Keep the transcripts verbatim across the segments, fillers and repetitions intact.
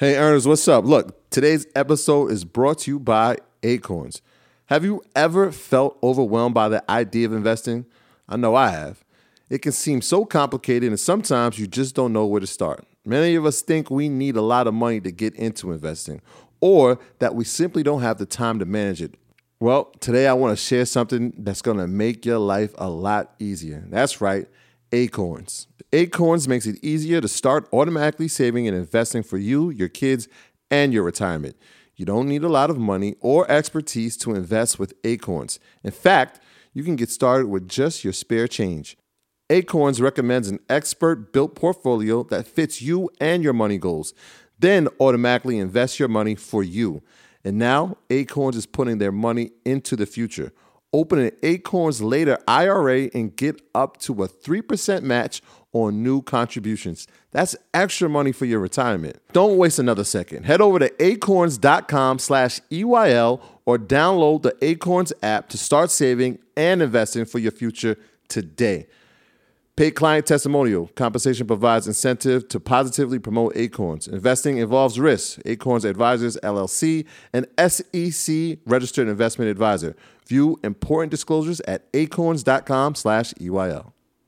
Hey, earners, what's up? Look, today's episode is brought to you by Acorns. Have you ever felt overwhelmed by the idea of investing? I know I have. It can seem so complicated, and sometimes you just don't know where to start. Many of us think we need a lot of money to get into investing, or that we simply don't have the time to manage it. Well, today I want to share something that's going to make your life a lot easier. That's right, Acorns. Acorns makes it easier to start automatically saving and investing for you, your kids, and your retirement. You don't need a lot of money or expertise to invest with Acorns. In fact, you can get started with just your spare change. Acorns recommends an expert-built portfolio that fits you and your money goals, then automatically invest your money for you. And now, Acorns is putting their money into the future. Open an Acorns Later I R A and get up to a three percent match on new contributions. That's extra money for your retirement. Don't waste another second. Head over to acorns.com slash EYL or download the Acorns app to start saving and investing for your future today. Paid client testimonial. Compensation provides incentive to positively promote Acorns. Investing involves risk. Acorns Advisors, L L C, an S E C registered investment advisor. View important disclosures at acorns.com slash EYL.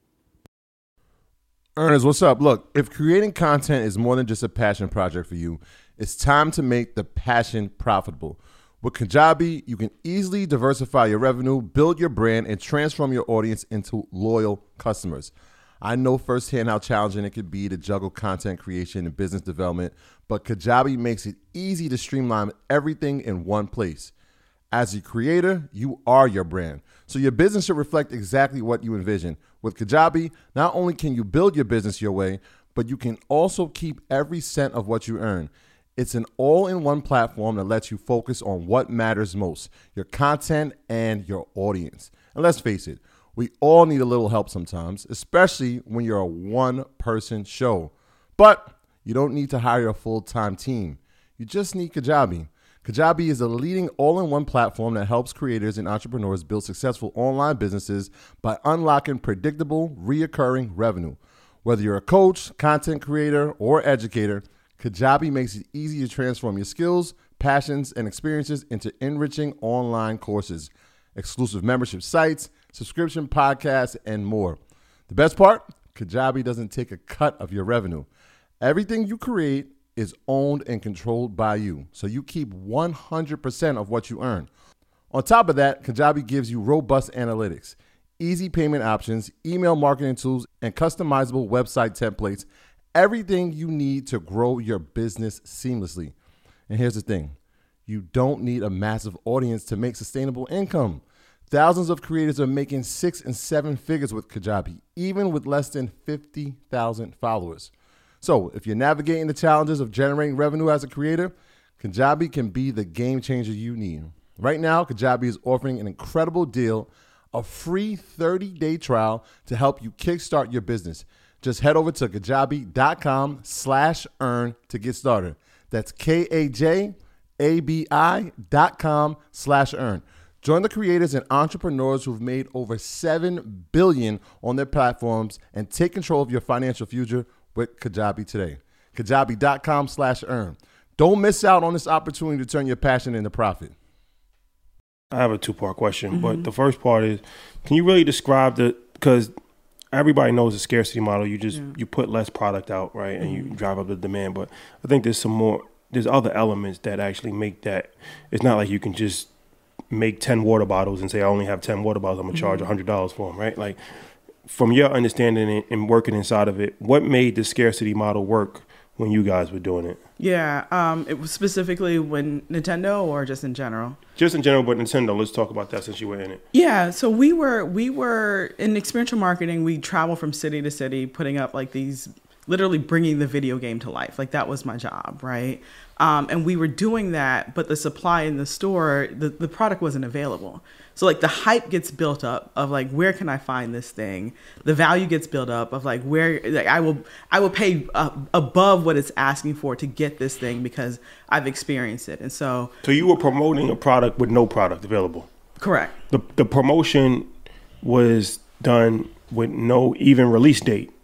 Earners, what's up? Look, if creating content is more than just a passion project for you, it's time to make the passion profitable. With Kajabi, you can easily diversify your revenue, build your brand, and transform your audience into loyal customers. I know firsthand how challenging it can be to juggle content creation and business development, but Kajabi makes it easy to streamline everything in one place. As a creator, you are your brand, so your business should reflect exactly what you envision. With Kajabi, not only can you build your business your way, but you can also keep every cent of what you earn. It's an all-in-one platform that lets you focus on what matters most, your content and your audience. And let's face it, we all need a little help sometimes, especially when you're a one-person show. But you don't need to hire a full-time team. You just need Kajabi. Kajabi is a leading all-in-one platform that helps creators and entrepreneurs build successful online businesses by unlocking predictable, reoccurring revenue. Whether you're a coach, content creator, or educator, Kajabi makes it easy to transform your skills, passions, and experiences into enriching online courses, exclusive membership sites, subscription podcasts, and more. The best part? Kajabi doesn't take a cut of your revenue. Everything you create is owned and controlled by you, so you keep one hundred percent of what you earn. On top of that, Kajabi gives you robust analytics, easy payment options, email marketing tools, and customizable website templates, everything you need to grow your business seamlessly. And here's the thing, you don't need a massive audience to make sustainable income. Thousands of creators are making six and seven figures with Kajabi, even with less than fifty thousand followers. So if you're navigating the challenges of generating revenue as a creator, Kajabi can be the game changer you need. Right now, Kajabi is offering an incredible deal, a free thirty-day trial to help you kickstart your business. Just head over to kajabi.com slash earn to get started. That's K-A-J-A-B-I dot com slash earn. Join the creators and entrepreneurs who've made over seven billion dollars on their platforms and take control of your financial future with Kajabi today. Kajabi.com slash earn. Don't miss out on this opportunity to turn your passion into profit. I have a two-part question, mm-hmm. but the first part is, can you really describe the, because everybody knows the scarcity model, you just, yeah. you put less product out, right, and mm-hmm. you drive up the demand, but I think there's some more, there's other elements that actually make that, it's not like you can just make ten water bottles and say, I only have ten water bottles, I'm going to charge mm-hmm. one hundred dollars for them, right? Like, from your understanding and working inside of it, what made the scarcity model work when you guys were doing it? Yeah, um, it was specifically when Nintendo or just in general? Just in general, but Nintendo. Let's talk about that since you were in it. Yeah, so we were we were in experiential marketing. We travel from city to city, putting up like these, literally bringing the video game to life. Like that was my job, right? Um, and we were doing that, but the supply in the store, the, the product wasn't available. So like the hype gets built up of like, where can I find this thing? The value gets built up of like, where like I will I will pay uh, above what it's asking for to get this thing because I've experienced it. And so So you were promoting a product with no product available. Correct. The the promotion was done with no even release date.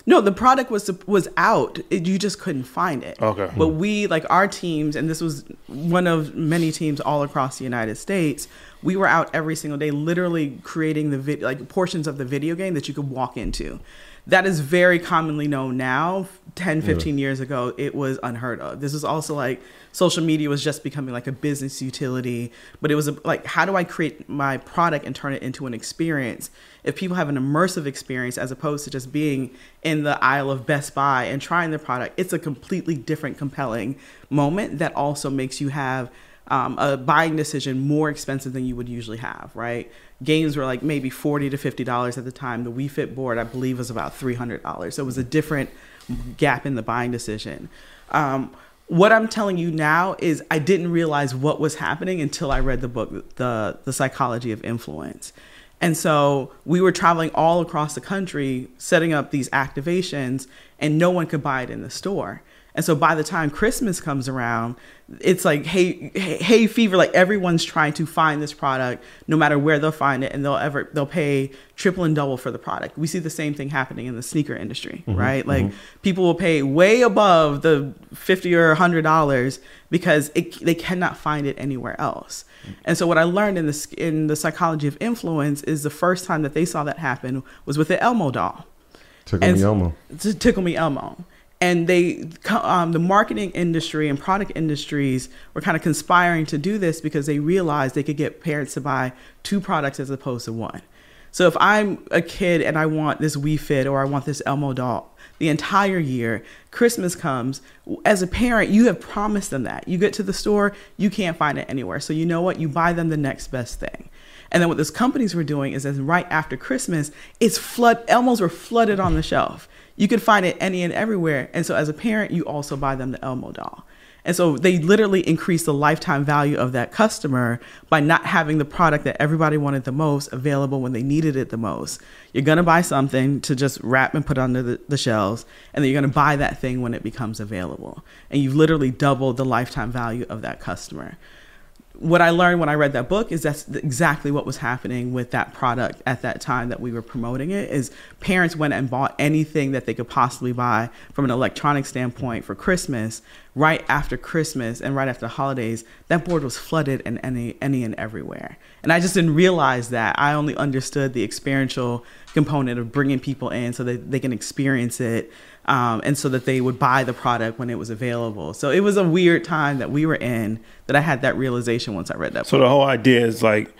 No, the product was was out. It, you just couldn't find it. Okay. But we, like our teams, and this was one of many teams all across the United States, we were out every single day literally creating the vid- like portions of the video game that you could walk into. That is very commonly known now. ten, fifteen yeah. years ago, it was unheard of. This is also like social media was just becoming like a business utility, but it was a, like, how do I create my product and turn it into an experience? If people have an immersive experience as opposed to just being in the aisle of Best Buy and trying the product, it's a completely different, compelling moment that also makes you have um, a buying decision more expensive than you would usually have, right? Games were like maybe forty to fifty dollars at the time. The Wii Fit board, I believe, was about three hundred dollars. So it was a different gap in the buying decision. Um, what I'm telling you now is I didn't realize what was happening until I read the book, The, the Psychology of Influence. And so we were traveling all across the country, setting up these activations, and no one could buy it in the store. And so by the time Christmas comes around, it's like, hey, hey, hey fever, like everyone's trying to find this product no matter where they'll find it, and they'll ever they'll pay triple and double for the product. We see the same thing happening in the sneaker industry, mm-hmm, right? Like mm-hmm. people will pay way above the fifty or one hundred dollars because it, they cannot find it anywhere else. And so what I learned in the in the Psychology of Influence is the first time that they saw that happen was with the Elmo doll. Tickle Me Elmo. To Tickle Me Elmo. And they, um, the marketing industry and product industries were kind of conspiring to do this because they realized they could get parents to buy two products as opposed to one. So if I'm a kid and I want this Wii Fit or I want this Elmo doll the entire year, Christmas comes, as a parent, you have promised them that. You get to the store, you can't find it anywhere. So you know what? You buy them the next best thing. And then what those companies were doing is, as right after Christmas, it's flood, Elmos were flooded on the shelf. You could find it any and everywhere. And so as a parent, you also buy them the Elmo doll. And so they literally increased the lifetime value of that customer by not having the product that everybody wanted the most available when they needed it the most. You're going to buy something to just wrap and put under the, the shelves, and then you're going to buy that thing when it becomes available. And you've literally doubled the lifetime value of that customer. What I learned when I read that book is that's exactly what was happening with that product at that time that we were promoting it. Is parents went and bought anything that they could possibly buy from an electronic standpoint for Christmas. Right after Christmas and right after the holidays, that board was flooded in any, any and everywhere. And I just didn't realize that. I only understood the experiential component of bringing people in so that they can experience it, um, and so that they would buy the product when it was available. So it was a weird time that we were in that I had that realization once I read that book. So the whole idea is like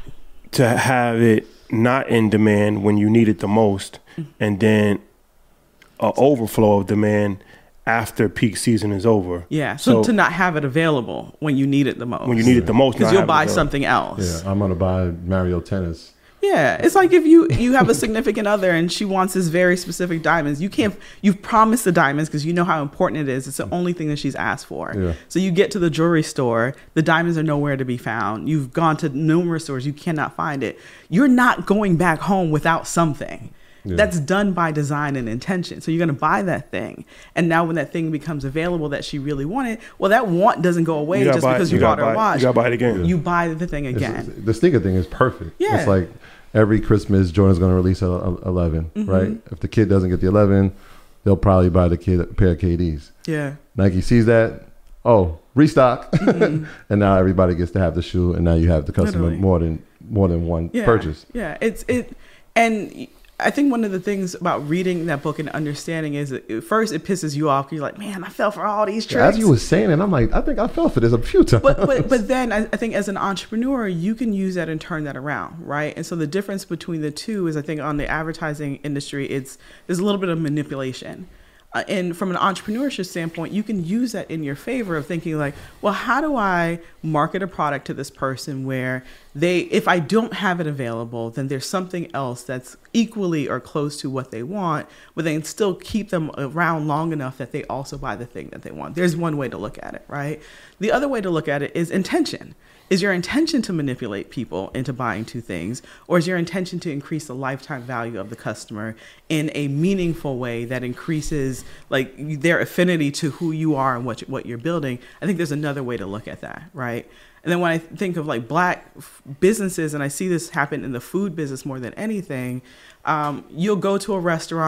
to have it not in demand when you need it the most, mm-hmm. and then an overflow of demand after peak season is over. Yeah, so, so to not have it available when you need it the most. When you need it the most. Because you'll buy something else. Yeah, I'm going to buy Mario Tennis. Yeah, it's like if you, you have a significant other and she wants this very specific diamonds. You can't, you've promised the diamonds because you know how important it is. It's the only thing that she's asked for. Yeah. So you get to the jewelry store, the diamonds are nowhere to be found. You've gone to numerous stores, you cannot find it. You're not going back home without something. Yeah. That's done by design and intention. So you're going to buy that thing. And now when that thing becomes available that she really wanted, well, that want doesn't go away just because you, you bought her watch. You got to buy it again. You buy the thing again. It's, the sneaker thing is perfect. Yeah. It's like every Christmas, Jordan's going to release a, a eleven, mm-hmm. right? If the kid doesn't get the eleven, they'll probably buy the kid a pair of K Ds. Yeah. Nike sees that. Oh, restock. Mm-hmm. And now everybody gets to have the shoe. And now you have the customer Literally. more than more than one yeah. purchase. Yeah. It's it. And I think one of the things about reading that book and understanding is that at first it pisses you off. You're like, man, I fell for all these tricks. As you were saying it, I'm like, I think I fell for this a few times. But but, but then I, I think as an entrepreneur, you can use that and turn that around, right? And so the difference between the two is I think on the advertising industry, it's there's a little bit of manipulation. Uh, and from an entrepreneurship standpoint, you can use that in your favor of thinking like, well, how do I market a product to this person where they, if I don't have it available, then there's something else that's equally or close to what they want, but they can still keep them around long enough that they also buy the thing that they want. There's one way to look at it, right? The other way to look at it is intention. Is your intention to manipulate people into buying two things, or is your intention to increase the lifetime value of the customer in a meaningful way that increases like their affinity to who you are and what you, what you're building? I think there's another way to look at that, right? And then when I think of like black businesses, and I see this happen in the food business more than anything, um, you'll go to a restaurant.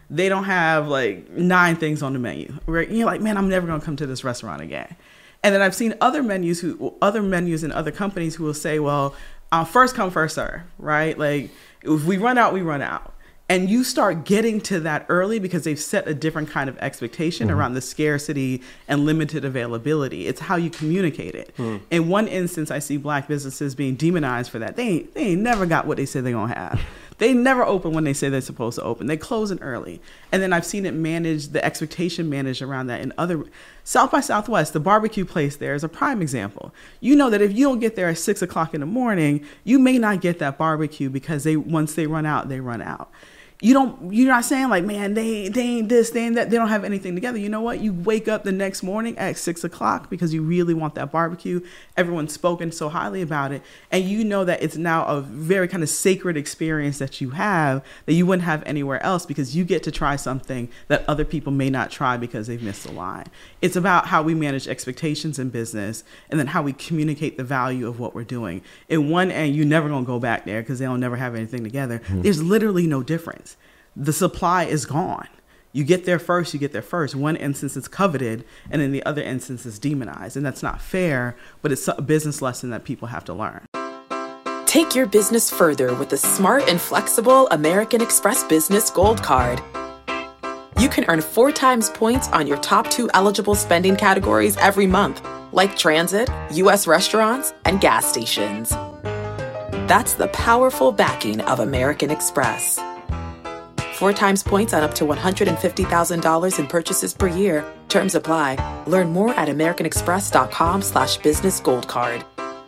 they don't have like nine things on the menu. Right? You're like, man, I'm never going to come to this restaurant again. And then I've seen other menus who, other menus in other companies who will say, well, uh, first come, first serve, right? Like if we run out, we run out. And you start getting to that early because they've set a different kind of expectation mm-hmm. around the scarcity and limited availability. It's how you communicate it. Mm. In one instance, I see black businesses being demonized for that. They ain't, they ain't never got what they said they're going to have. They never open when they say they're supposed to open. They close it early. And then I've seen it managed, the expectation managed around that in other, South by Southwest, the barbecue place there is a prime example. You know that if you don't get there at six o'clock in the morning, you may not get that barbecue because they once they run out, they run out. You don't, you're not saying like, man, they, they ain't this, they ain't that, they don't have anything together. You know what? You wake up the next morning at six o'clock because you really want that barbecue. Everyone's spoken so highly about it. And you know that it's now a very kind of sacred experience that you have that you wouldn't have anywhere else because you get to try something that other people may not try because they've missed the line. It's about how we manage expectations in business and then how we communicate the value of what we're doing. In one end, you're never going to go back there because they'll never have anything together. Mm-hmm. There's literally no difference. The supply is gone. You get there first, you get there first. One instance is coveted, and in the other instance is demonized. And that's not fair, but it's a business lesson that people have to learn. Take your business further with the smart and flexible American Express Business Gold Card. You can earn four times points on your top two eligible spending categories every month, like transit, U S restaurants, and gas stations. That's the powerful backing of American Express. Four times points on up to one hundred fifty thousand dollars in purchases per year. Terms apply. Learn more at americanexpress.com slash business gold card.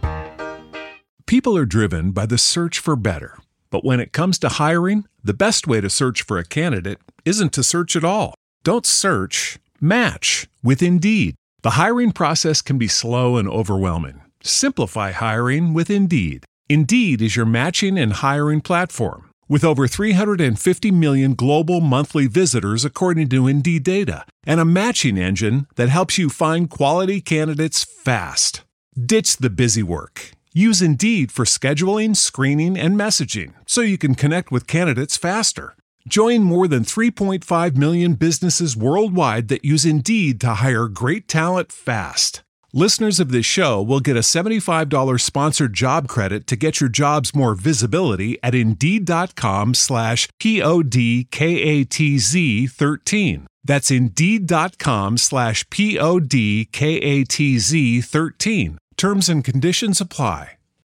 People are driven by the search for better. But when it comes to hiring, the best way to search for a candidate isn't to search at all. Don't search, match with Indeed. The hiring process can be slow and overwhelming. Simplify hiring with Indeed. Indeed is your matching and hiring platform. With over three hundred fifty million global monthly visitors according to Indeed data, and a matching engine that helps you find quality candidates fast. Ditch the busy work. Use Indeed for scheduling, screening, and messaging so you can connect with candidates faster. Join more than three point five million businesses worldwide that use Indeed to hire great talent fast. Listeners of this show will get a seventy-five dollars sponsored job credit to get your jobs more visibility at Indeed.com slash P-O-D-K-A-T-Z 13. That's Indeed.com slash P-O-D-K-A-T-Z 13. Terms and conditions apply.